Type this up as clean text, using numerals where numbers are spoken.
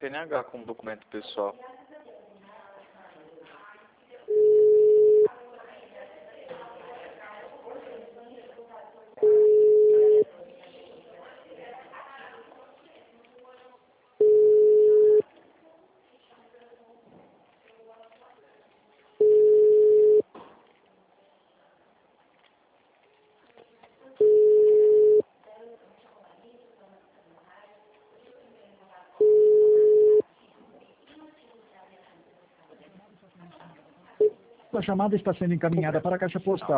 CNH como documento pessoal. A chamada está sendo encaminhada para a caixa postal.